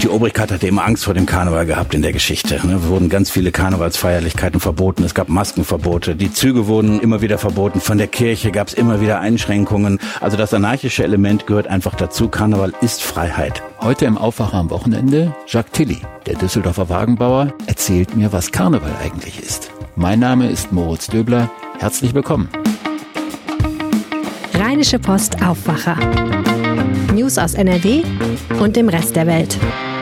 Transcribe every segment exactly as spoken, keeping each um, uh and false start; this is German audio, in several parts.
Obrigkeit hatte immer Angst vor dem Karneval gehabt in der Geschichte. Es wurden ganz viele Karnevalsfeierlichkeiten verboten. Es gab Maskenverbote. Die Züge wurden immer wieder verboten. Von der Kirche gab es immer wieder Einschränkungen. Also das anarchische Element gehört einfach dazu. Karneval ist Freiheit. Heute im Aufwacher am Wochenende Jacques Tilly, der Düsseldorfer Wagenbauer, erzählt mir, was Karneval eigentlich ist. Mein Name ist Moritz Döbler. Herzlich willkommen. Rheinische Post Aufwacher. News aus N R W und dem Rest der Welt.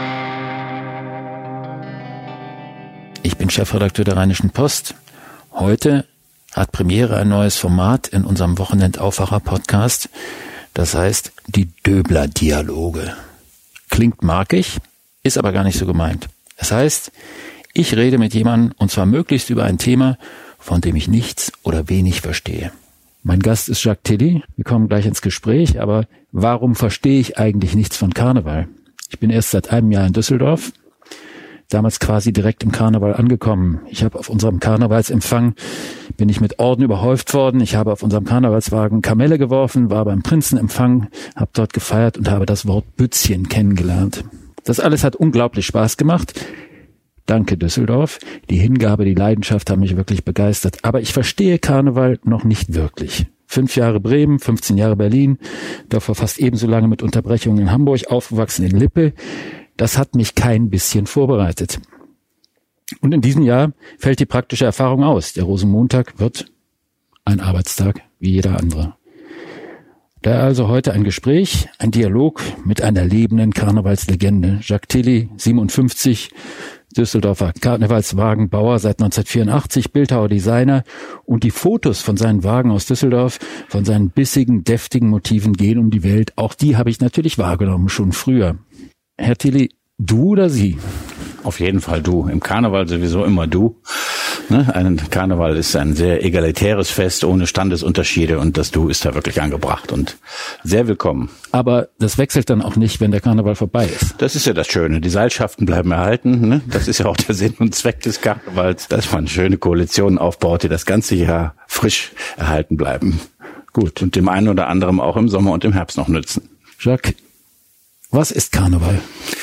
Ich bin Chefredakteur der Rheinischen Post. Heute hat Premiere ein neues Format in unserem Wochenend-Aufwacher-Podcast. Das heißt, die Döbler-Dialoge. Klingt markig, ist aber gar nicht so gemeint. Das heißt, ich rede mit jemandem, und zwar möglichst über ein Thema, von dem ich nichts oder wenig verstehe. Mein Gast ist Jacques Tilly. Wir kommen gleich ins Gespräch, aber warum verstehe ich eigentlich nichts von Karneval? Ich bin erst seit einem Jahr in Düsseldorf, damals quasi direkt im Karneval angekommen. Ich habe auf unserem Karnevalsempfang, bin ich mit Orden überhäuft worden. Ich habe auf unserem Karnevalswagen Kamelle geworfen, war beim Prinzenempfang, habe dort gefeiert und habe das Wort Bützchen kennengelernt. Das alles hat unglaublich Spaß gemacht. Danke Düsseldorf. Die Hingabe, die Leidenschaft haben mich wirklich begeistert. Aber ich verstehe Karneval noch nicht wirklich. Fünf Jahre Bremen, fünfzehn Jahre Berlin, davor fast ebenso lange mit Unterbrechungen in Hamburg, aufgewachsen in Lippe. Das hat mich kein bisschen vorbereitet. Und in diesem Jahr fällt die praktische Erfahrung aus. Der Rosenmontag wird ein Arbeitstag wie jeder andere. Daher also heute ein Gespräch, ein Dialog mit einer lebenden Karnevalslegende. Jacques Tilly, siebenundfünfzig, Düsseldorfer Karnevalswagenbauer seit neunzehnhundertvierundachtzig, Bildhauer, Designer, und die Fotos von seinen Wagen aus Düsseldorf, von seinen bissigen, deftigen Motiven gehen um die Welt. Auch die habe ich natürlich wahrgenommen, schon früher. Herr Tilly, du oder Sie? Auf jeden Fall du. Im Karneval sowieso immer du. Ne? Ein Karneval ist ein sehr egalitäres Fest ohne Standesunterschiede, und das Du ist da wirklich angebracht und sehr willkommen. Aber das wechselt dann auch nicht, wenn der Karneval vorbei ist. Das ist ja das Schöne. Die Seilschaften bleiben erhalten. Ne? Das ist ja auch der Sinn und Zweck des Karnevals, dass man schöne Koalitionen aufbaut, die das ganze Jahr frisch erhalten bleiben. Gut. Und dem einen oder anderen auch im Sommer und im Herbst noch nützen. Jacques, was ist Karneval?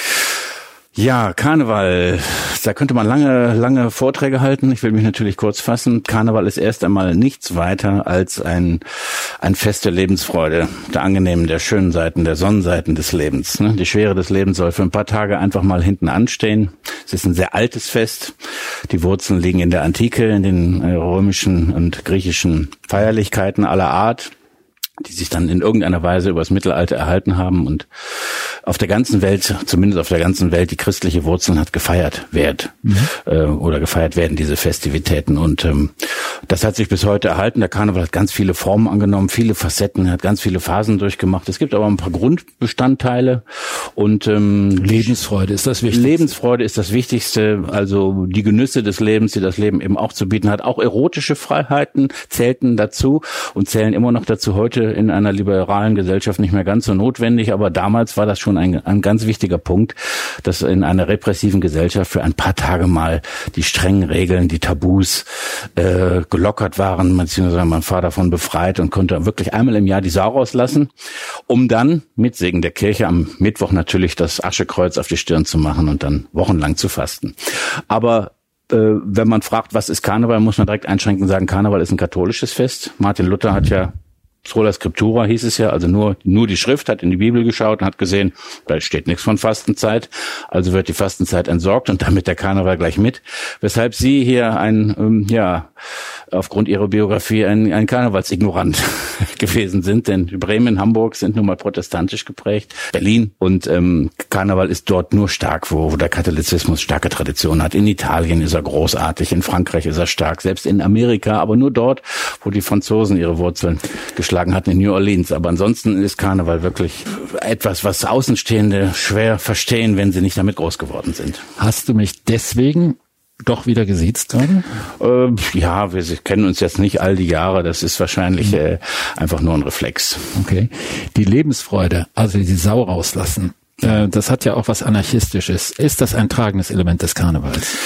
Ja, Karneval, da könnte man lange, lange Vorträge halten. Ich will mich natürlich kurz fassen. Karneval ist erst einmal nichts weiter als ein, ein Fest der Lebensfreude, der angenehmen, der schönen Seiten, der Sonnenseiten des Lebens. Die Schwere des Lebens soll für ein paar Tage einfach mal hinten anstehen. Es ist ein sehr altes Fest. Die Wurzeln liegen in der Antike, in den römischen und griechischen Feierlichkeiten aller Art, die sich dann in irgendeiner Weise über das Mittelalter erhalten haben und auf der ganzen Welt, zumindest auf der ganzen Welt, die christliche Wurzeln hat gefeiert wird, mhm. äh, oder gefeiert werden, diese Festivitäten. Und ähm, das hat sich bis heute erhalten. Der Karneval hat ganz viele Formen angenommen, viele Facetten, hat ganz viele Phasen durchgemacht. Es gibt aber ein paar Grundbestandteile. Und ähm, Lebensfreude ist das Wichtigste. Lebensfreude ist das Wichtigste, also die Genüsse des Lebens, die das Leben eben auch zu bieten hat. Auch erotische Freiheiten zählten dazu und zählen immer noch dazu, heute in einer liberalen Gesellschaft nicht mehr ganz so notwendig, aber damals war das schon ein, ein ganz wichtiger Punkt, dass in einer repressiven Gesellschaft für ein paar Tage mal die strengen Regeln, die Tabus äh, gelockert waren, beziehungsweise man war davon befreit und konnte wirklich einmal im Jahr die Sau rauslassen, um dann mit Segen der Kirche am Mittwoch natürlich das Aschekreuz auf die Stirn zu machen und dann wochenlang zu fasten. Aber äh, wenn man fragt, was ist Karneval, muss man direkt einschränken und sagen, Karneval ist ein katholisches Fest. Martin Luther hat ja Sola Scriptura hieß es ja, also nur nur die Schrift, hat in die Bibel geschaut und hat gesehen, da steht nichts von Fastenzeit, also wird die Fastenzeit entsorgt und damit der Karneval gleich mit. Weshalb Sie hier ein, ähm, ja, aufgrund Ihrer Biografie ein, ein Karnevalsignorant gewesen sind, denn Bremen, Hamburg sind nun mal protestantisch geprägt, Berlin, und ähm, Karneval ist dort nur stark, wo, wo der Katholizismus starke Tradition hat. In Italien ist er großartig, in Frankreich ist er stark, selbst in Amerika, aber nur dort, wo die Franzosen ihre Wurzeln geschlagen hatten, in New Orleans. Aber ansonsten ist Karneval wirklich etwas, was Außenstehende schwer verstehen, wenn sie nicht damit groß geworden sind. Hast du mich deswegen doch wieder gesiezt gerade? Äh, ja, wir kennen uns jetzt nicht all die Jahre. Das ist wahrscheinlich mhm. äh, einfach nur ein Reflex. Okay. Die Lebensfreude, also die Sau rauslassen, äh, das hat ja auch was Anarchistisches. Ist das ein tragendes Element des Karnevals?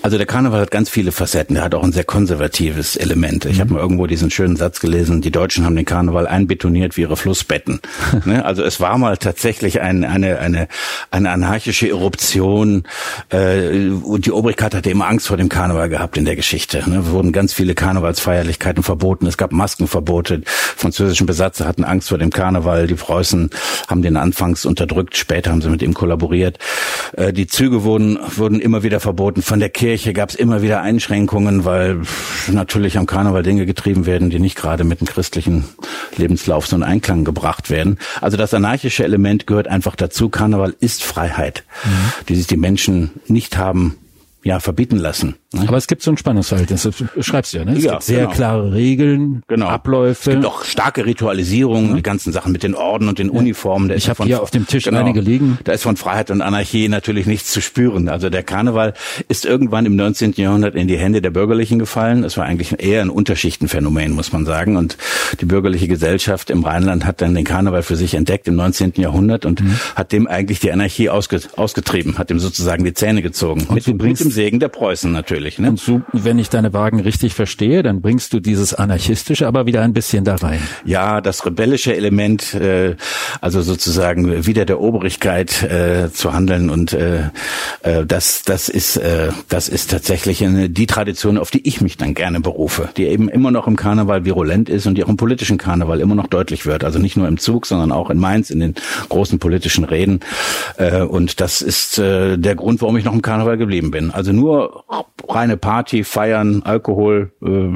Also der Karneval hat ganz viele Facetten. Der hat auch ein sehr konservatives Element. Ich mhm. habe mal irgendwo diesen schönen Satz gelesen, die Deutschen haben den Karneval einbetoniert wie ihre Flussbetten. ne? Also es war mal tatsächlich ein, eine eine eine anarchische Eruption. Äh, und die Obrigkeit hatte immer Angst vor dem Karneval gehabt in der Geschichte. Ne? Es wurden ganz viele Karnevalsfeierlichkeiten verboten. Es gab Maskenverbote. Französischen Besatzer hatten Angst vor dem Karneval. Die Preußen haben den anfangs unterdrückt. Später haben sie mit ihm kollaboriert. Äh, die Züge wurden wurden immer wieder verboten. Von der Kirche gab es immer wieder Einschränkungen, weil natürlich am Karneval Dinge getrieben werden, die nicht gerade mit dem christlichen Lebenslauf so in Einklang gebracht werden. Also das anarchische Element gehört einfach dazu. Karneval ist Freiheit, mhm. die sich die Menschen nicht haben ja verbieten lassen. Ne? Aber es gibt so ein Spannungsverhältnis, das schreibst du ja, ne? Es ja, gibt sehr genau. klare Regeln, genau. Abläufe. Es gibt auch starke Ritualisierungen, ja. die ganzen Sachen mit den Orden und den ja. Uniformen. Da ich habe hier auf dem Tisch genau, einige liegen. Da ist von Freiheit und Anarchie natürlich nichts zu spüren. Also der Karneval ist irgendwann im neunzehnten Jahrhundert in die Hände der Bürgerlichen gefallen. Es war eigentlich eher ein Unterschichtenphänomen, muss man sagen. Und die bürgerliche Gesellschaft im Rheinland hat dann den Karneval für sich entdeckt im neunzehnten Jahrhundert und mhm. hat dem eigentlich die Anarchie ausge- ausgetrieben, hat dem sozusagen die Zähne gezogen. Und mit, dem, mit dem Segen der Preußen natürlich. Ne? Und so, wenn ich deine Wagen richtig verstehe, dann bringst du dieses Anarchistische aber wieder ein bisschen da rein. Ja, das rebellische Element, äh, also sozusagen wieder der Obrigkeit äh, zu handeln und äh, äh, das, das ist, äh, das ist tatsächlich eine, die Tradition, auf die ich mich dann gerne berufe, die eben immer noch im Karneval virulent ist und die auch im politischen Karneval immer noch deutlich wird. Also nicht nur im Zug, sondern auch in Mainz in den großen politischen Reden. Äh, und das ist äh, der Grund, warum ich noch im Karneval geblieben bin. Also nur reine Party, Feiern, Alkohol,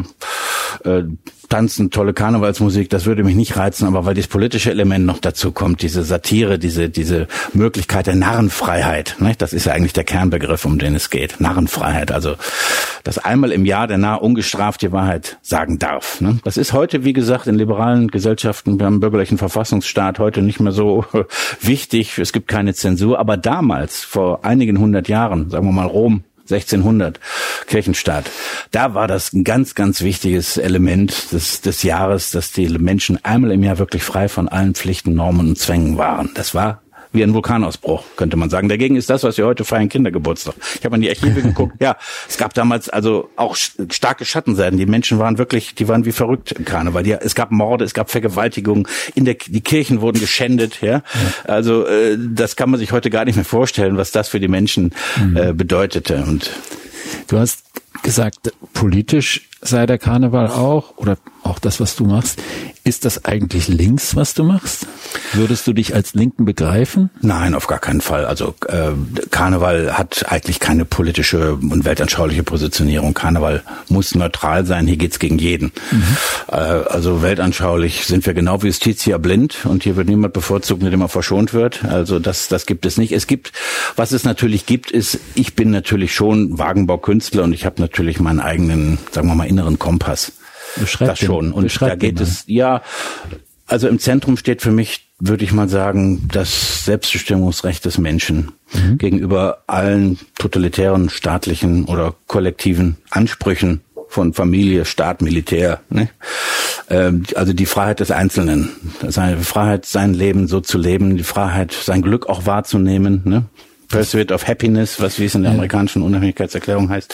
äh, äh, Tanzen, tolle Karnevalsmusik, das würde mich nicht reizen, aber weil das politische Element noch dazu kommt, diese Satire, diese diese Möglichkeit der Narrenfreiheit, ne? Das ist ja eigentlich der Kernbegriff, um den es geht, Narrenfreiheit, also dass einmal im Jahr der Narr ungestraft die Wahrheit sagen darf. Ne? Das ist heute, wie gesagt, in liberalen Gesellschaften, wir haben einen bürgerlichen Verfassungsstaat, heute nicht mehr so wichtig, es gibt keine Zensur, aber damals, vor einigen hundert Jahren, sagen wir mal Rom, sechzehnhundert, Kirchenstaat. Da war das ein ganz, ganz wichtiges Element des, des Jahres, dass die Menschen einmal im Jahr wirklich frei von allen Pflichten, Normen und Zwängen waren. Das war wie ein Vulkanausbruch, könnte man sagen. Dagegen ist das, was wir heute feiern, Kindergeburtstag. Ich habe an die Archive geguckt. Ja, es gab damals also auch starke Schattenseiten. Die Menschen waren wirklich, die waren wie verrückt im Karneval. Die, es gab Morde, es gab Vergewaltigungen. In der, die Kirchen wurden geschändet. Ja, also äh, das kann man sich heute gar nicht mehr vorstellen, was das für die Menschen äh, bedeutete. Und du hast gesagt, politisch sei der Karneval auch, oder auch das, was du machst. Ist das eigentlich links, was du machst? Würdest du dich als Linken begreifen? Nein, auf gar keinen Fall. Also äh, Karneval hat eigentlich keine politische und weltanschauliche Positionierung. Karneval muss neutral sein. Hier geht's gegen jeden. Mhm. Äh, also weltanschaulich sind wir genau wie Justitia blind und hier wird niemand bevorzugt, mit dem er verschont wird. Also das, das gibt es nicht. Es gibt, was es natürlich gibt, ist, ich bin natürlich schon Wagenbaukünstler und ich habe natürlich meinen eigenen, sagen wir mal, inneren Kompass. Beschreib das schon. Den, und da geht es, ja, also im Zentrum steht für mich, würde ich mal sagen, das Selbstbestimmungsrecht des Menschen mhm. gegenüber allen totalitären, staatlichen oder kollektiven Ansprüchen von Familie, Staat, Militär. Ne? Ähm, also die Freiheit des Einzelnen, seine Freiheit, sein Leben so zu leben, die Freiheit, sein Glück auch wahrzunehmen, ne? Pursuit of Happiness, was wie es in der amerikanischen Unabhängigkeitserklärung heißt,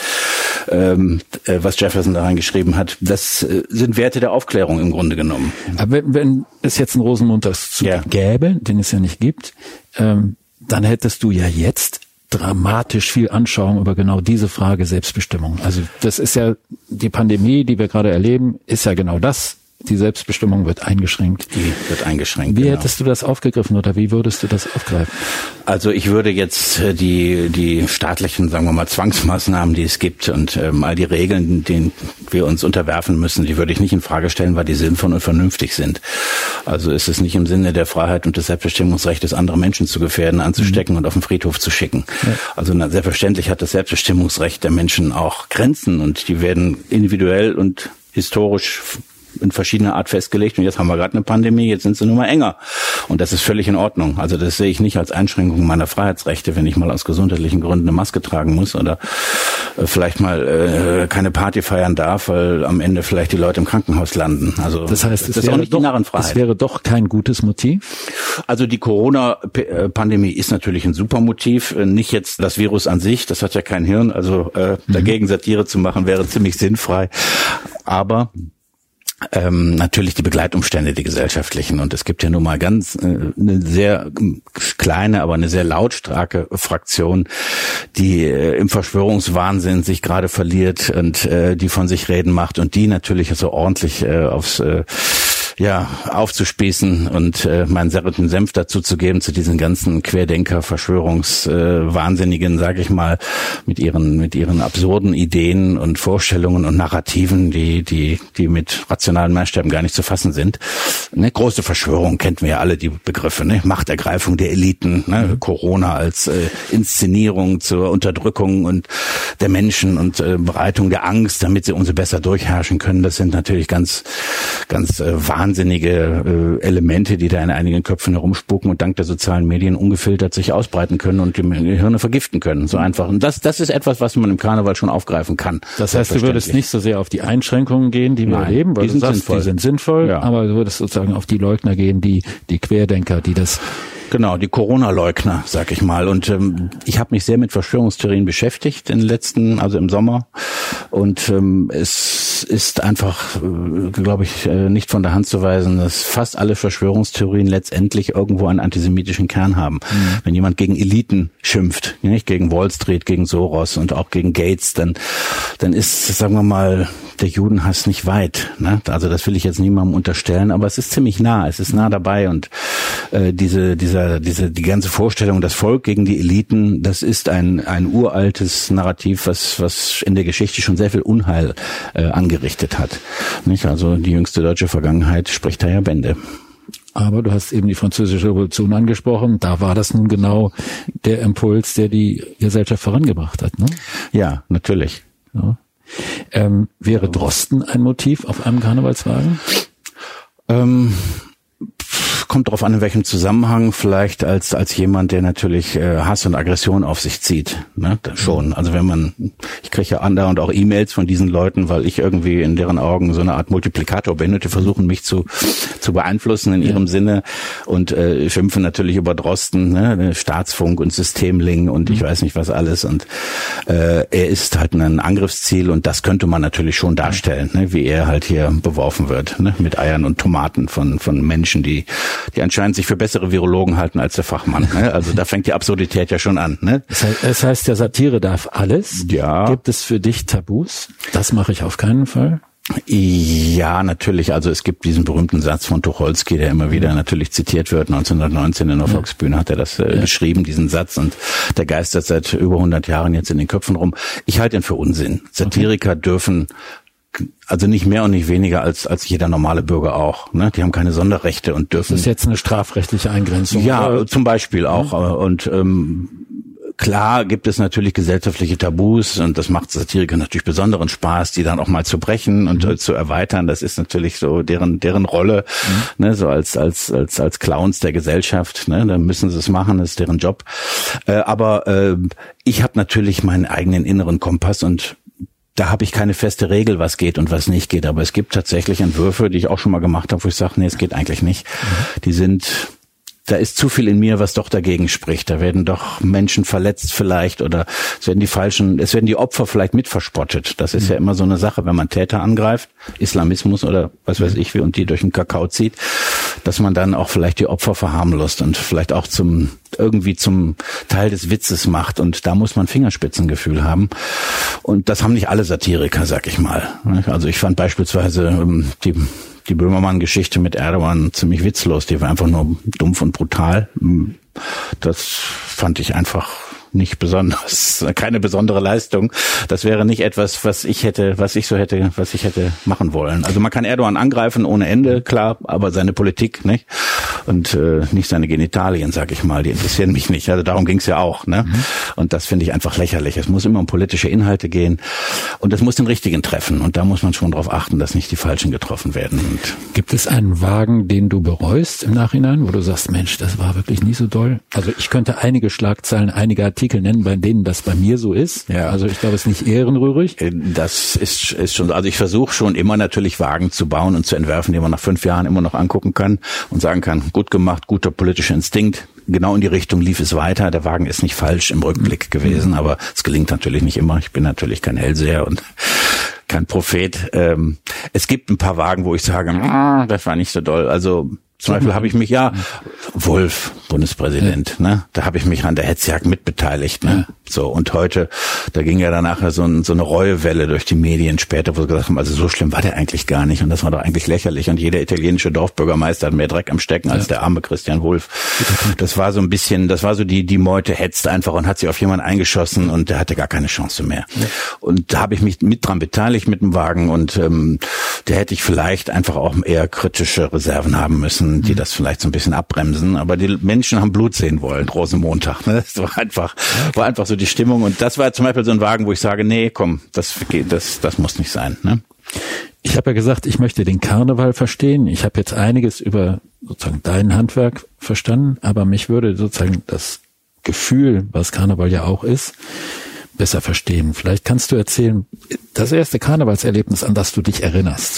ähm, äh, was Jefferson da reingeschrieben hat, das äh, sind Werte der Aufklärung im Grunde genommen. Aber wenn, wenn es jetzt einen Rosenmontagszug ja. gäbe, den es ja nicht gibt, ähm, dann hättest du ja jetzt dramatisch viel Anschauung über genau diese Frage Selbstbestimmung. Also das ist ja die Pandemie, die wir gerade erleben, ist ja genau das. Die Selbstbestimmung wird eingeschränkt. Die wird eingeschränkt. Wie genau. hättest du das aufgegriffen oder wie würdest du das aufgreifen? Also ich würde jetzt die die staatlichen, sagen wir mal, Zwangsmaßnahmen, die es gibt und ähm, all die Regeln, denen wir uns unterwerfen müssen, die würde ich nicht in Frage stellen, weil die sinnvoll und vernünftig sind. Also ist es nicht im Sinne der Freiheit und des Selbstbestimmungsrechts, andere Menschen zu gefährden, anzustecken mhm. und auf den Friedhof zu schicken. Ja. Also na, selbstverständlich hat das Selbstbestimmungsrecht der Menschen auch Grenzen und die werden individuell und historisch in verschiedener Art festgelegt und jetzt haben wir gerade eine Pandemie, jetzt sind sie nur mal enger und das ist völlig in Ordnung. Also das sehe ich nicht als Einschränkung meiner Freiheitsrechte, wenn ich mal aus gesundheitlichen Gründen eine Maske tragen muss oder vielleicht mal äh, keine Party feiern darf, weil am Ende vielleicht die Leute im Krankenhaus landen. Also das heißt, es das ist auch nicht doch, die Narrenfreiheit. Es wäre doch kein gutes Motiv? Also die Corona-Pandemie ist natürlich ein super Motiv. Nicht jetzt das Virus an sich, das hat ja kein Hirn. Also äh, dagegen Satire zu machen, wäre ziemlich sinnfrei. Aber Ähm, natürlich die Begleitumstände, die gesellschaftlichen. Und es gibt ja nun mal ganz äh, eine sehr kleine, aber eine sehr lautstarke Fraktion, die äh, im Verschwörungswahnsinn sich gerade verliert und äh, die von sich reden macht und die natürlich so ordentlich äh, aufs äh, ja, aufzuspießen und äh, meinen serreten Senf dazu zu geben zu diesen ganzen Querdenker, Verschwörungswahnsinnigen, äh, sage ich mal, mit ihren mit ihren absurden Ideen und Vorstellungen und Narrativen, die die die mit rationalen Maßstäben gar nicht zu fassen sind. Eine große Verschwörung kennt wir ja alle, die Begriffe, ne? Machtergreifung der Eliten, ne? Mhm. Corona als äh, Inszenierung zur Unterdrückung und der Menschen und äh, Bereitung der Angst, damit sie umso besser durchherrschen können. Das sind natürlich ganz ganz äh, wahnsinnige äh, Elemente, die da in einigen Köpfen herumspuken und dank der sozialen Medien ungefiltert sich ausbreiten können und die Gehirne vergiften können. So einfach. Und das, das ist etwas, was man im Karneval schon aufgreifen kann. Das heißt, du würdest nicht so sehr auf die Einschränkungen gehen, die wir Nein, erleben, weil die du sind sagst, sinnvoll. die sind sinnvoll, ja. aber du würdest sozusagen auf die Leugner gehen, die die Querdenker, die das Genau, die Corona-Leugner, sag ich mal. Und ähm, ich habe mich sehr mit Verschwörungstheorien beschäftigt in den letzten, also im Sommer. Und ähm, es ist einfach, äh, glaube ich, äh, nicht von der Hand zu weisen, dass fast alle Verschwörungstheorien letztendlich irgendwo einen antisemitischen Kern haben. Mhm. Wenn jemand gegen Eliten schimpft, nicht gegen Wall Street, gegen Soros und auch gegen Gates, dann dann ist, sagen wir mal, der Judenhass nicht weit. Ne? Also das will ich jetzt niemandem unterstellen, aber es ist ziemlich nah, es ist nah dabei und äh, diese dieser diese die ganze Vorstellung, das Volk gegen die Eliten, das ist ein ein uraltes Narrativ, was was in der Geschichte schon sehr viel Unheil äh, angerichtet hat. Nicht? Also die jüngste deutsche Vergangenheit spricht da ja Bände. Aber du hast eben die Französische Revolution angesprochen. Da war das nun genau der Impuls, der die Gesellschaft vorangebracht hat, ne? Ja, natürlich. Ja. Ähm, wäre Drosten ein Motiv auf einem Karnevalswagen? Ähm, kommt darauf an, in welchem Zusammenhang. Vielleicht als als jemand, der natürlich äh, Hass und Aggression auf sich zieht. Ne? Das schon. Also wenn man, ich kriege ja andauernd auch E-Mails von diesen Leuten, weil ich irgendwie in deren Augen so eine Art Multiplikator bin und die versuchen mich zu zu beeinflussen in ihrem ja. Sinne und äh, schimpfen natürlich über Drosten, ne? Staatsfunk und Systemling und ich mhm. weiß nicht was alles. Und äh, er ist halt ein Angriffsziel und das könnte man natürlich schon darstellen, ne? Wie er halt hier beworfen wird, ne? Mit Eiern und Tomaten von von Menschen, die die anscheinend sich für bessere Virologen halten als der Fachmann. Ne? Also da fängt die Absurdität ja schon an. Ne? Das heißt, das heißt, der Satire darf alles. Ja. Gibt es für dich Tabus? Das mache ich auf keinen Fall. Ja, natürlich. Also es gibt diesen berühmten Satz von Tucholsky, der immer wieder natürlich zitiert wird. neunzehnhundertneunzehn in der Volksbühne hat er das äh, ja. geschrieben, diesen Satz. Und der geistert seit über hundert Jahren jetzt in den Köpfen rum. Ich halte ihn für Unsinn. Satiriker okay. dürfen also nicht mehr und nicht weniger als als jeder normale Bürger auch. Ne? Die haben keine Sonderrechte und dürfen. Das ist jetzt eine strafrechtliche Eingrenzung. Ja, oder? Zum Beispiel auch. Ja. Und ähm, klar gibt es natürlich gesellschaftliche Tabus und das macht Satiriker natürlich besonderen Spaß, die dann auch mal zu brechen und mhm. äh, zu erweitern. Das ist natürlich so deren deren Rolle, mhm. ne? So als als als als Clowns der Gesellschaft. Ne? Da müssen sie es machen, das ist deren Job. Äh, aber äh, ich habe natürlich meinen eigenen inneren Kompass und da habe ich keine feste Regel, was geht und was nicht geht. Aber es gibt tatsächlich Entwürfe, die ich auch schon mal gemacht habe, wo ich sage, nee, es geht eigentlich nicht. Mhm. Die sind, da ist zu viel in mir, was doch dagegen spricht. Da werden doch Menschen verletzt vielleicht oder es werden die falschen, es werden die Opfer vielleicht mit verspottet. Das ist mhm. ja immer so eine Sache, wenn man Täter angreift, Islamismus oder was weiß ich wie und die durch den Kakao zieht, dass man dann auch vielleicht die Opfer verharmlost und vielleicht auch zum irgendwie zum Teil des Witzes macht und da muss man Fingerspitzengefühl haben und das haben nicht alle Satiriker, sag ich mal. Also ich fand beispielsweise die die Böhmermann-Geschichte mit Erdogan ziemlich witzlos, die war einfach nur dumpf und brutal. Das fand ich einfach nicht besonders, keine besondere Leistung. Das wäre nicht etwas, was ich hätte, was ich so hätte, was ich hätte machen wollen. Also man kann Erdogan angreifen ohne Ende, klar, aber seine Politik, nicht? Und äh, nicht seine Genitalien, sag ich mal, die interessieren mich nicht. Also darum ging's ja auch, ne? Mhm. Und das finde ich einfach lächerlich. Es muss immer um politische Inhalte gehen und es muss den richtigen treffen. Und da muss man schon darauf achten, dass nicht die Falschen getroffen werden. Und gibt es einen Wagen, den du bereust im Nachhinein, wo du sagst, Mensch, das war wirklich nie so doll? Also ich könnte einige Schlagzeilen, einige Artikel Artikel nennen, bei denen das bei mir so ist. Ja. Also ich glaube, es ist nicht ehrenrührig. Das ist, ist schon, also ich versuche schon immer natürlich Wagen zu bauen und zu entwerfen, die man nach fünf Jahren immer noch angucken kann und sagen kann, gut gemacht, guter politischer Instinkt. Genau in die Richtung lief es weiter. Der Wagen ist nicht falsch im Rückblick gewesen, aber es gelingt natürlich nicht immer. Ich bin natürlich kein Hellseher und kein Prophet. Ähm, es gibt ein paar Wagen, wo ich sage, ah, das war nicht so doll. Also zum Beispiel habe ich mich, ja, Wulff, Bundespräsident, ja. ne, da habe ich mich an der Hetzjagd mitbeteiligt, ne, ja. so, und heute, da ging ja danach so, ein, so eine Reuewelle durch die Medien später, wo sie gesagt haben, also so schlimm war der eigentlich gar nicht und das war doch eigentlich lächerlich und jeder italienische Dorfbürgermeister hat mehr Dreck am Stecken als ja. der arme Christian Wulff. Das war so ein bisschen, das war so die, die Meute hetzt einfach und hat sich auf jemanden eingeschossen und der hatte gar keine Chance mehr. Ja. Und da habe ich mich mit dran beteiligt mit dem Wagen und ähm, da hätte ich vielleicht einfach auch eher kritische Reserven haben müssen, die das vielleicht so ein bisschen abbremsen, aber die Menschen haben Blut sehen wollen, Rosenmontag. Ne? Das war einfach, war einfach so die Stimmung und das war zum Beispiel so ein Wagen, wo ich sage, nee, komm, das geht, das, das muss nicht sein. Ne? Ich habe ja gesagt, ich möchte den Karneval verstehen. Ich habe jetzt einiges über sozusagen dein Handwerk verstanden, aber mich würde sozusagen das Gefühl, was Karneval ja auch ist, besser verstehen. Vielleicht kannst du erzählen, das erste Karnevalserlebnis, an das du dich erinnerst.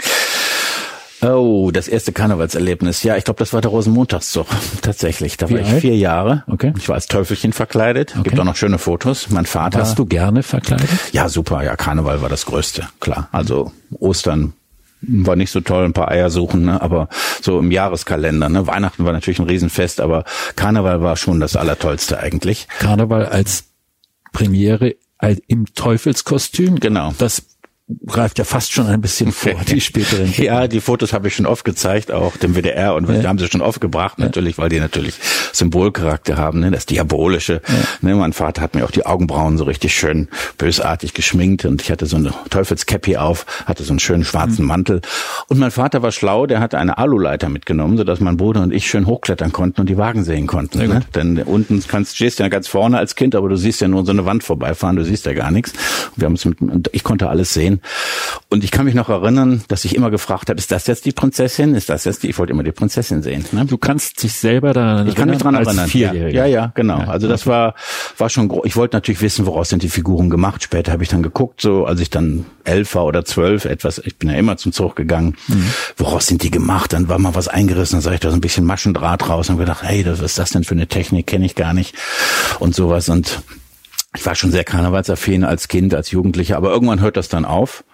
Oh, das erste Karnevalserlebnis. Ja, ich glaube, das war der Rosenmontagszug. Tatsächlich. Da Wie war ich alt? vier Jahre. Okay. Ich war als Teufelchen verkleidet. Okay. Gibt auch noch schöne Fotos. Mein Vater. Warst du gerne verkleidet? Ja, super. Ja, Karneval war das Größte. Klar. Also Ostern war nicht so toll, ein paar Eier suchen, ne? Aber so im Jahreskalender. Ne? Weihnachten war natürlich ein Riesenfest, aber Karneval war schon das Allertollste eigentlich. Karneval als Premiere im Teufelskostüm. Genau. Das greift ja fast schon ein bisschen vor, die späteren. Ja, die Fotos habe ich schon oft gezeigt, auch dem W D R und ja. die haben sie schon oft gebracht, natürlich, weil die natürlich Symbolcharakter haben, ne, das Diabolische. Ja. Ne, mein Vater hat mir auch die Augenbrauen so richtig schön bösartig geschminkt und ich hatte so eine Teufelskäppi auf, hatte so einen schönen schwarzen mhm. Mantel. Und mein Vater war schlau, der hatte eine Aluleiter mitgenommen, sodass mein Bruder und ich schön hochklettern konnten und die Wagen sehen konnten. Ne? Denn unten kannst, stehst du ja ganz vorne als Kind, aber du siehst ja nur so eine Wand vorbeifahren, du siehst ja gar nichts. Und wir haben uns mit, und ich konnte alles sehen. Und ich kann mich noch erinnern, dass ich immer gefragt habe, ist das jetzt die Prinzessin? Ist das jetzt die? Ich wollte immer die Prinzessin sehen. Ne? Du kannst dich selber daran erinnern? Ich kann mich daran erinnern. Ja, ja, ja, genau. Ja, also das war war schon groß. Ich wollte natürlich wissen, woraus sind die Figuren gemacht. Später habe ich dann geguckt, so als ich dann elf war oder zwölf, etwas. Ich bin ja immer zum Zug gegangen. Mhm. Woraus sind die gemacht? Dann war mal was eingerissen, dann sah ich da so ein bisschen Maschendraht raus und gedacht, hey, was ist das denn für eine Technik? Kenne ich gar nicht und sowas und ich war schon sehr karnevalsaffin als Kind, als Jugendlicher, aber irgendwann hört das dann auf.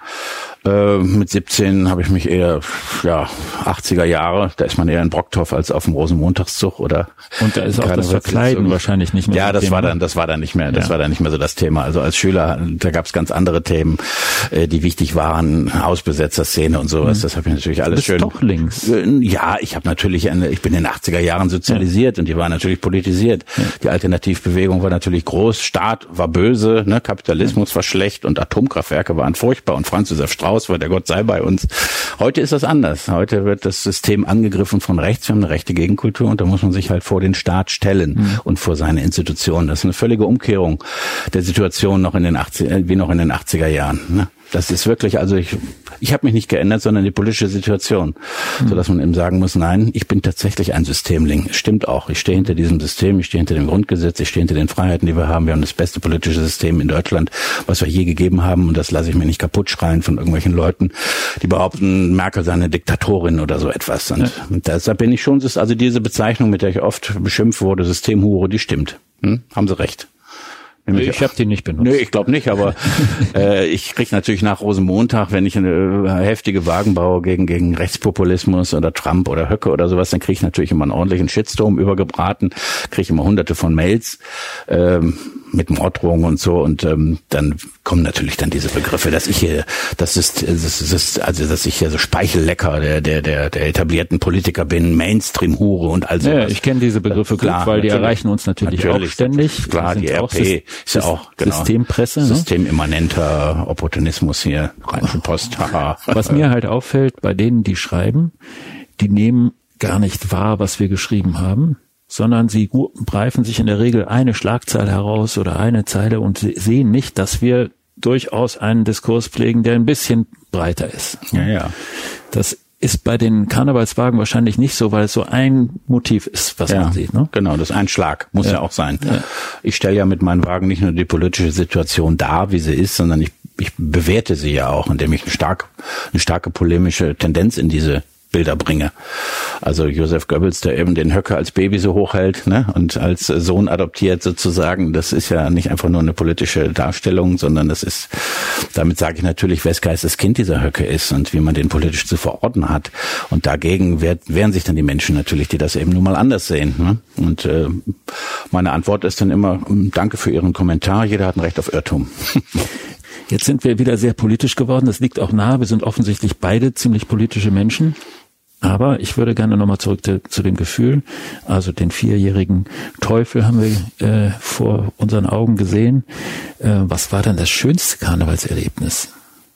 Äh, mit siebzehn habe ich mich eher, ja, achtziger Jahre, da ist man eher in Brocktorf als auf dem Rosenmontagszug oder. Und da ist auch das Verkleiden wahrscheinlich nicht mehr. Ja, das war dann, das war dann nicht mehr, das ja. war dann nicht mehr so das Thema. Also als Schüler, da gab es ganz andere Themen, äh, die wichtig waren, Hausbesetzerszene und sowas. Mhm. Das habe ich natürlich alles schön. Doch links. Ja, ich habe natürlich, eine, ich bin in den achtziger Jahren sozialisiert ja. und die war natürlich politisiert. Ja. Die Alternativbewegung war natürlich groß, Staat war böse, ne, Kapitalismus ja. war schlecht und Atomkraftwerke waren furchtbar und Franz Josef Strauß war der Gott sei bei uns. Heute ist das anders. Heute wird das System angegriffen von rechts. Wir haben eine rechte Gegenkultur und da muss man sich halt vor den Staat stellen mhm. und vor seine Institutionen. Das ist eine völlige Umkehrung der Situation noch in den achtziger, wie noch in den achtziger Jahren. Ne? Das ist wirklich, also ich, ich habe mich nicht geändert, sondern die politische Situation, mhm. so dass man eben sagen muss, nein, ich bin tatsächlich ein Systemling. Stimmt auch. Ich stehe hinter diesem System, ich stehe hinter dem Grundgesetz, ich stehe hinter den Freiheiten, die wir haben. Wir haben das beste politische System in Deutschland, was wir je gegeben haben, und das lasse ich mir nicht kaputt schreien von irgendwelchen Leuten, die behaupten, Merkel sei eine Diktatorin oder so etwas. Und, ja. und deshalb bin ich schon, also diese Bezeichnung, mit der ich oft beschimpft wurde, Systemhure, die stimmt. Hm? Haben Sie recht. Nee, ich habe die nicht benutzt. Nee, ich glaube nicht, aber äh, ich krieg natürlich nach Rosenmontag, wenn ich eine äh, heftige Wagen baue gegen gegen Rechtspopulismus oder Trump oder Höcke oder sowas, dann kriege ich natürlich immer einen ordentlichen Shitstorm übergebraten, kriege ich immer hunderte von Mails ähm, mit Morddrohungen und so, und ähm, dann kommen natürlich dann diese Begriffe, dass ich hier, das ist, das ist, also dass ich hier so Speichellecker der der der der etablierten Politiker bin, Mainstream-Hure und all sowas. Ja, ich kenne diese Begriffe gut, klar, weil die erreichen uns natürlich, natürlich auch ständig. Klar, die R P ist ja auch genau, Systempresse, systemimmanenter Opportunismus hier, Rheinische Post. Haha. Was mir halt auffällt bei denen, die schreiben, die nehmen gar nicht wahr, was wir geschrieben haben, sondern sie greifen sich in der Regel eine Schlagzeile heraus oder eine Zeile und sehen nicht, dass wir durchaus einen Diskurs pflegen, der ein bisschen breiter ist. Ja, ja. Das ist bei den Karnevalswagen wahrscheinlich nicht so, weil es so ein Motiv ist, was ja, man sieht. Ne? Genau, das ist ein Schlag, muss ja, ja auch sein. Ja. Ich stelle ja mit meinen Wagen nicht nur die politische Situation dar, wie sie ist, sondern ich, ich bewerte sie ja auch, indem ich eine stark, eine starke polemische Tendenz in diese Bilder bringe. Also Joseph Goebbels, der eben den Höcke als Baby so hochhält, ne, und als Sohn adoptiert sozusagen, das ist ja nicht einfach nur eine politische Darstellung, sondern das ist, damit sage ich natürlich, wes Geistes Kind dieser Höcke ist und wie man den politisch zu verorten hat. Und dagegen wehr, wehren sich dann die Menschen natürlich, die das eben nun mal anders sehen. Ne? Und äh, meine Antwort ist dann immer, danke für Ihren Kommentar, jeder hat ein Recht auf Irrtum. Jetzt sind wir wieder sehr politisch geworden, das liegt auch nahe, wir sind offensichtlich beide ziemlich politische Menschen. Aber ich würde gerne nochmal zurück zu, zu dem Gefühl, also den vierjährigen Teufel haben wir äh, vor unseren Augen gesehen. Äh, was war denn das schönste Karnevalserlebnis?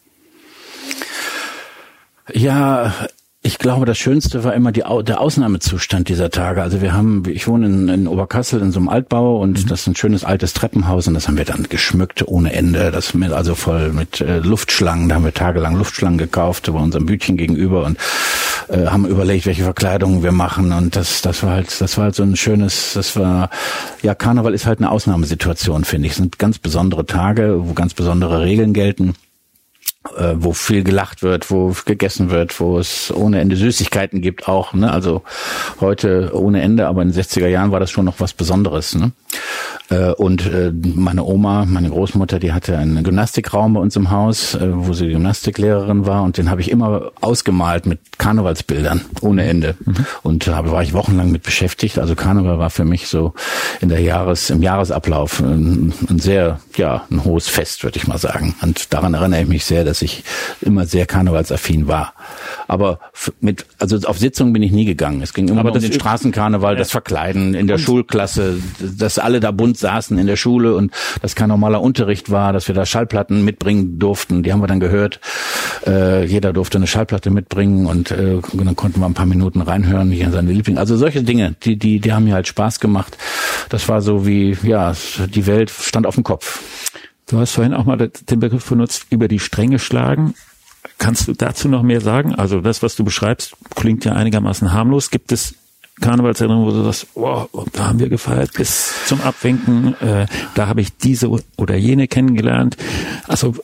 Ja, ich glaube, das Schönste war immer die, der Ausnahmezustand dieser Tage. Also wir haben, ich wohne in, in Oberkassel in so einem Altbau und mhm. das ist ein schönes altes Treppenhaus und das haben wir dann geschmückt ohne Ende. Das mit, also voll mit äh, Luftschlangen. Da haben wir tagelang Luftschlangen gekauft bei unserem Bütchen gegenüber und äh, haben überlegt, welche Verkleidungen wir machen. Und das, das war halt, das war halt so ein schönes, das war, ja, Karneval ist halt eine Ausnahmesituation, finde ich. Es sind ganz besondere Tage, wo ganz besondere Regeln gelten. Äh, wo viel gelacht wird, wo gegessen wird, wo es ohne Ende Süßigkeiten gibt auch, ne? Also heute ohne Ende, aber in den sechziger Jahren war das schon noch was Besonderes, ne? Äh, und äh, meine Oma, meine Großmutter, die hatte einen Gymnastikraum bei uns im Haus, äh, wo sie Gymnastiklehrerin war und den habe ich immer ausgemalt mit Karnevalsbildern ohne Ende. Mhm. Und da war ich wochenlang mit beschäftigt. Also Karneval war für mich so in der Jahres, im Jahresablauf ein, ein sehr, ja, ein hohes Fest, würde ich mal sagen. Und daran erinnere ich mich sehr, dass ich immer sehr karnevalsaffin war. Aber mit, also auf Sitzungen bin ich nie gegangen. Es ging immer aber um den Straßenkarneval, ja. Das Verkleiden in der und Schulklasse, dass alle da bunt saßen in der Schule und das kein normaler Unterricht war, dass wir da Schallplatten mitbringen durften. Die haben wir dann gehört. Äh, jeder durfte eine Schallplatte mitbringen und, äh, und dann konnten wir ein paar Minuten reinhören, hier in seine Liebling. Also solche Dinge, die, die, die haben mir halt Spaß gemacht. Das war so wie, ja, die Welt stand auf dem Kopf. Du hast vorhin auch mal den Begriff benutzt, über die Stränge schlagen. Kannst du dazu noch mehr sagen? Also das, was du beschreibst, klingt ja einigermaßen harmlos. Gibt es Karnevalserinnerungen, wo du sagst, wow, da haben wir gefeiert bis zum Abwinken, äh, da habe ich diese oder jene kennengelernt. Also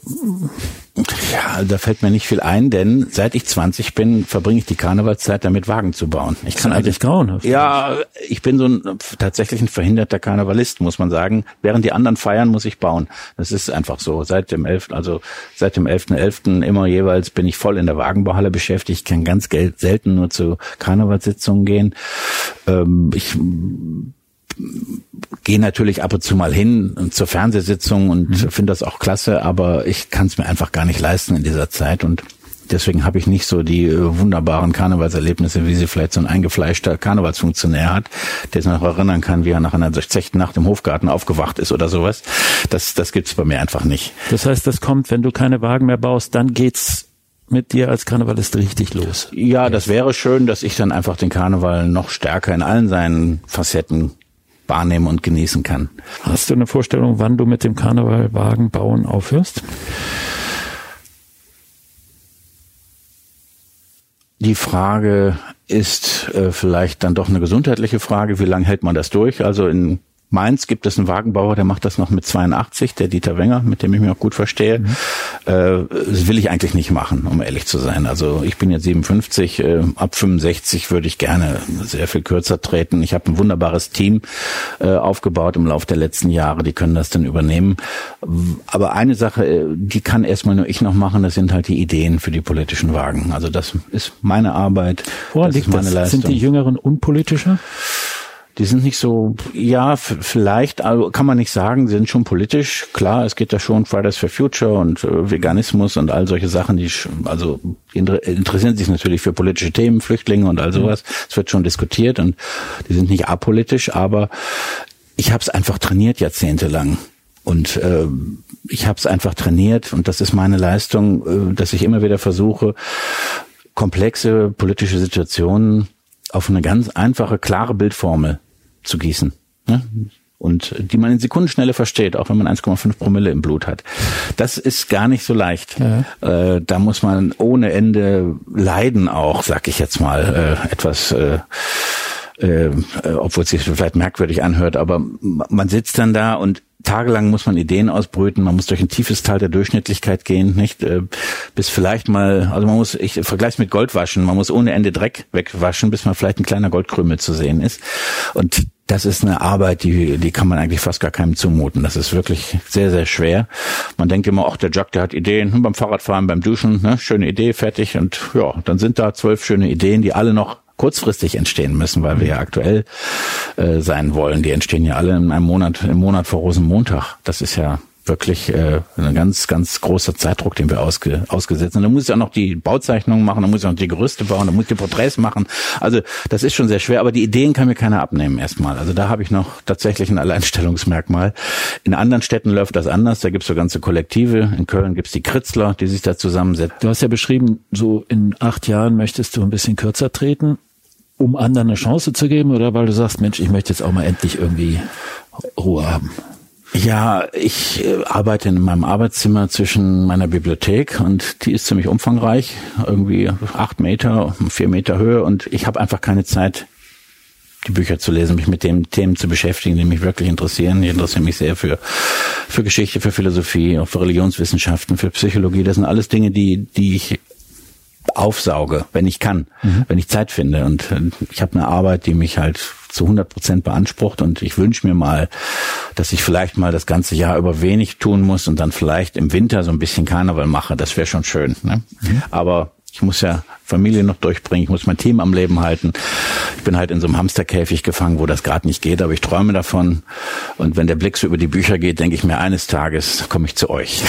ja, da fällt mir nicht viel ein, denn seit ich zwanzig bin, verbringe ich die Karnevalszeit damit, Wagen zu bauen. Ich kann eigentlich grauenhaft. Ja, ich bin so ein tatsächlich ein verhinderter Karnevalist, muss man sagen. Während die anderen feiern, muss ich bauen. Das ist einfach so. Seit dem elften also seit dem elften elften immer jeweils bin ich voll in der Wagenbauhalle beschäftigt. Ich kann ganz selten nur zu Karnevalssitzungen gehen. Ähm, ich gehe natürlich ab und zu mal hin zur Fernsehsitzung und mhm. finde das auch klasse, aber ich kann es mir einfach gar nicht leisten in dieser Zeit und deswegen habe ich nicht so die äh, wunderbaren Karnevalserlebnisse, wie sie vielleicht so ein eingefleischter Karnevalsfunktionär hat, der sich noch erinnern kann, wie er nach einer durchzechten Nacht im Hofgarten aufgewacht ist oder sowas. Das, das gibt's bei mir einfach nicht. Das heißt, das kommt, wenn du keine Wagen mehr baust, dann geht's mit dir als Karnevalist richtig los. Ja, das wäre schön, dass ich dann einfach den Karneval noch stärker in allen seinen Facetten wahrnehmen und genießen kann. Hast du eine Vorstellung, wann du mit dem Karnevalwagen bauen aufhörst? Die Frage ist äh, vielleicht dann doch eine gesundheitliche Frage. Wie lange hält man das durch? Also in Mainz gibt es einen Wagenbauer, der macht das noch mit zweiundachtzig, der Dieter Wenger, mit dem ich mich auch gut verstehe. Mhm. Äh, das will ich eigentlich nicht machen, um ehrlich zu sein. Also ich bin jetzt siebenundfünfzig, äh, ab fünfundsechzig würde ich gerne sehr viel kürzer treten. Ich habe ein wunderbares Team äh, aufgebaut im Laufe der letzten Jahre, die können das dann übernehmen. Aber eine Sache, die kann erstmal nur ich noch machen, das sind halt die Ideen für die politischen Wagen. Also das ist meine Arbeit, Woran das ist meine das? Leistung. Sind die Jüngeren unpolitischer? Die sind nicht so, ja, f- vielleicht, also kann man nicht sagen, sie sind schon politisch. Klar, es geht da schon Fridays for Future und äh, Veganismus und all solche Sachen, die sch- also inter- interessieren sich natürlich für politische Themen, Flüchtlinge und all sowas. Es wird schon diskutiert und die sind nicht apolitisch, aber ich habe es einfach trainiert jahrzehntelang. Und äh, ich habe es einfach trainiert und das ist meine Leistung, äh, dass ich immer wieder versuche, komplexe politische Situationen auf eine ganz einfache, klare Bildformel zu gießen. Ne? und die man in Sekundenschnelle versteht, auch wenn man eins Komma fünf Promille im Blut hat. Das ist gar nicht so leicht. Ja. Äh, da muss man ohne Ende leiden auch, sag ich jetzt mal, äh, etwas... Äh, Äh, obwohl es sich vielleicht merkwürdig anhört, aber man sitzt dann da und tagelang muss man Ideen ausbrüten, man muss durch ein tiefes Tal der Durchschnittlichkeit gehen, nicht? Äh, bis vielleicht mal, also man muss, ich vergleiche es mit Goldwaschen, man muss ohne Ende Dreck wegwaschen, bis man vielleicht ein kleiner Goldkrümel zu sehen ist. Und das ist eine Arbeit, die die kann man eigentlich fast gar keinem zumuten. Das ist wirklich sehr, sehr schwer. Man denkt immer, ach, der Jack, der hat Ideen, beim Fahrradfahren, beim Duschen, ne? Schöne Idee, fertig. Und ja, dann sind da zwölf schöne Ideen, die alle noch kurzfristig entstehen müssen, weil wir ja aktuell äh, sein wollen. Die entstehen ja alle in einem Monat, im Monat vor Rosenmontag. Das ist ja wirklich äh, ein ganz, ganz großer Zeitdruck, den wir ausge, ausgesetzt sind. Da muss ich auch noch die Bauzeichnungen machen, da muss ich auch noch die Gerüste bauen, da muss ich die Porträts machen. Also das ist schon sehr schwer, aber die Ideen kann mir keiner abnehmen erstmal. Also da habe ich noch tatsächlich ein Alleinstellungsmerkmal. In anderen Städten läuft das anders, da gibt's so ganze Kollektive. In Köln gibt's die Kritzler, die sich da zusammensetzen. Du hast ja beschrieben, so in acht Jahren möchtest du ein bisschen kürzer treten, um anderen eine Chance zu geben, oder weil du sagst, Mensch, ich möchte jetzt auch mal endlich irgendwie Ruhe haben? Ja, ich äh, arbeite in meinem Arbeitszimmer zwischen meiner Bibliothek und die ist ziemlich umfangreich, irgendwie acht Meter, vier Meter Höhe und ich habe einfach keine Zeit, die Bücher zu lesen, mich mit den Themen zu beschäftigen, die mich wirklich interessieren. Ich interessiere mich sehr für für Geschichte, für Philosophie, auch für Religionswissenschaften, für Psychologie. Das sind alles Dinge, die die ich aufsauge, wenn ich kann, mhm. wenn ich Zeit finde. Und ich habe eine Arbeit, die mich halt zu hundert Prozent beansprucht und ich wünsche mir mal, dass ich vielleicht mal das ganze Jahr über wenig tun muss und dann vielleicht im Winter so ein bisschen Karneval mache. Das wäre schon schön. Ne? Mhm. Aber ich muss ja Familie noch durchbringen, ich muss mein Team am Leben halten. Ich bin halt in so einem Hamsterkäfig gefangen, wo das gerade nicht geht, aber ich träume davon. Und wenn der Blick so über die Bücher geht, denke ich mir, eines Tages komme ich zu euch.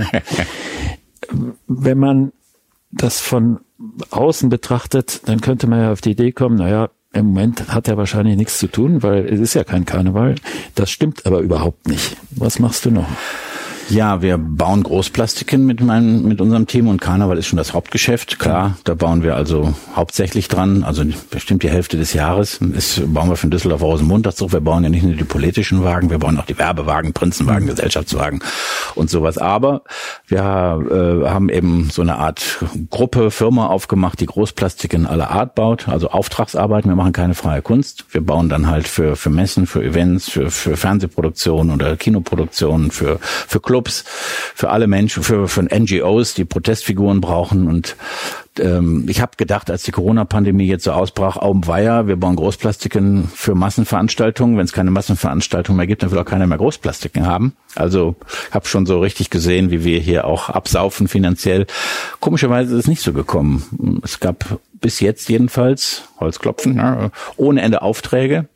Wenn man das von außen betrachtet, dann könnte man ja auf die Idee kommen, naja, im Moment hat er wahrscheinlich nichts zu tun, weil es ist ja kein Karneval. Das stimmt aber überhaupt nicht. Was machst du noch? Ja, wir bauen Großplastiken mit meinem, mit unserem Team und Karneval ist schon das Hauptgeschäft. Klar, da bauen wir also hauptsächlich dran, also bestimmt die Hälfte des Jahres. Das bauen wir von Düsseldorf Rosenmontag zurück. Wir bauen ja nicht nur die politischen Wagen, wir bauen auch die Werbewagen, Prinzenwagen, mhm. Gesellschaftswagen und sowas. Aber wir äh, haben eben so eine Art Gruppe, Firma aufgemacht, die Großplastiken aller Art baut, also Auftragsarbeiten. Wir machen keine freie Kunst. Wir bauen dann halt für für Messen, für Events, für für Fernsehproduktionen oder Kinoproduktionen, für für Clubs, für alle Menschen, für, für N G Os, die Protestfiguren brauchen. Und ähm, ich habe gedacht, als die Corona-Pandemie jetzt so ausbrach, Augenweier, wir bauen Großplastiken für Massenveranstaltungen. Wenn es keine Massenveranstaltungen mehr gibt, dann will auch keiner mehr Großplastiken haben. Also ich habe schon so richtig gesehen, wie wir hier auch absaufen finanziell. Komischerweise ist es nicht so gekommen. Es gab bis jetzt jedenfalls, Holzklopfen, ja, ohne Ende Aufträge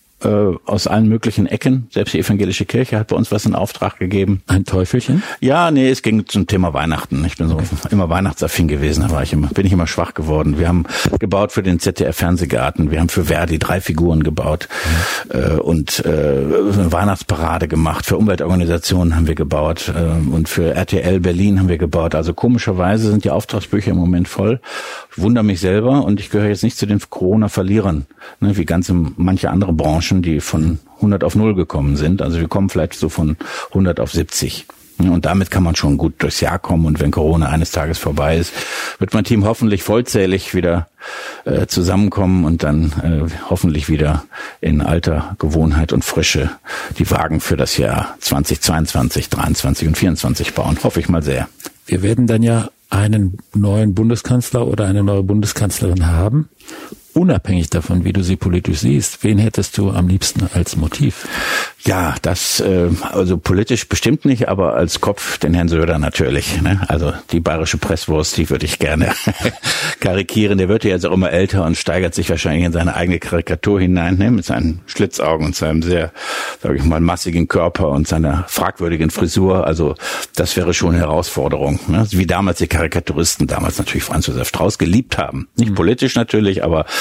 aus allen möglichen Ecken. Selbst die evangelische Kirche hat bei uns was in Auftrag gegeben. Ein Teufelchen? Ja, nee, es ging zum Thema Weihnachten. Ich bin so okay. immer weihnachtsaffin gewesen, da war ich immer, bin ich immer schwach geworden. Wir haben gebaut für den Z D F-Fernsehgarten, wir haben für Verdi drei Figuren gebaut mhm. äh, und äh, eine Weihnachtsparade gemacht. Für Umweltorganisationen haben wir gebaut äh, und für R T L Berlin haben wir gebaut. Also komischerweise sind die Auftragsbücher im Moment voll. Ich wundere mich selber und ich gehöre jetzt nicht zu den Corona-Verlierern, ne, wie ganze manche andere Branchen, die von hundert auf null gekommen sind. Also wir kommen vielleicht so von hundert auf siebzig. Und damit kann man schon gut durchs Jahr kommen. Und wenn Corona eines Tages vorbei ist, wird mein Team hoffentlich vollzählig wieder äh, zusammenkommen und dann äh, hoffentlich wieder in alter Gewohnheit und Frische die Wagen für das Jahr zweitausendzweiundzwanzig, dreiundzwanzig und vierundzwanzig bauen. Hoffe ich mal sehr. Wir werden dann ja einen neuen Bundeskanzler oder eine neue Bundeskanzlerin haben. Unabhängig davon, wie du sie politisch siehst, wen hättest du am liebsten als Motiv? Ja, das, äh, also politisch bestimmt nicht, aber als Kopf den Herrn Söder natürlich. Ne? Also die bayerische Presswurst, die würde ich gerne karikieren. Der wird ja jetzt auch immer älter und steigert sich wahrscheinlich in seine eigene Karikatur hinein, ne? Mit seinen Schlitzaugen und seinem sehr, sage ich mal, massigen Körper und seiner fragwürdigen Frisur. Also das wäre schon eine Herausforderung. Ne? Wie damals die Karikaturisten, damals natürlich Franz Josef Strauß geliebt haben. Nicht mhm. politisch natürlich, aber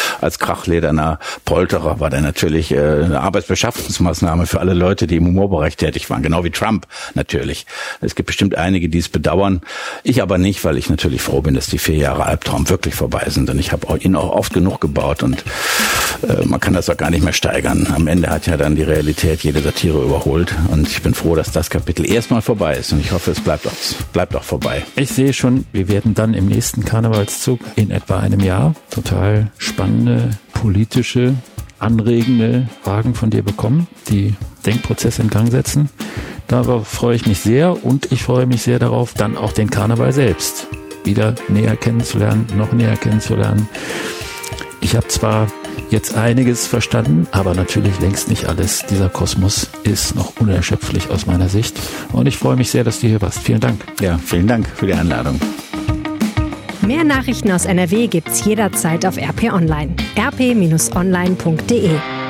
als krachlederner Polterer war der natürlich äh, eine Arbeitsbeschaffungsmaßnahme für alle Leute, die im Humorbereich tätig waren, genau wie Trump natürlich. Es gibt bestimmt einige, die es bedauern, ich aber nicht, weil ich natürlich froh bin, dass die vier Jahre Albtraum wirklich vorbei sind, und ich habe ihn auch oft genug gebaut, und äh, man kann das auch gar nicht mehr steigern. Am Ende hat ja dann die Realität jede Satire überholt, und ich bin froh, dass das Kapitel erstmal vorbei ist, und ich hoffe, es bleibt auch, bleibt auch vorbei. Ich sehe schon, wir werden dann im nächsten Karnevalszug in etwa einem Jahr total spannende, politische, anregende Fragen von dir bekommen, die Denkprozesse in Gang setzen. Darauf freue ich mich sehr, und ich freue mich sehr darauf, dann auch den Karneval selbst wieder näher kennenzulernen, noch näher kennenzulernen. Ich habe zwar jetzt einiges verstanden, aber natürlich längst nicht alles. Dieser Kosmos ist noch unerschöpflich aus meiner Sicht, und ich freue mich sehr, dass du hier warst. Vielen Dank. Ja, vielen Dank für die Einladung. Mehr Nachrichten aus N R W gibt's jederzeit auf R P Online. r p Bindestrich online punkt de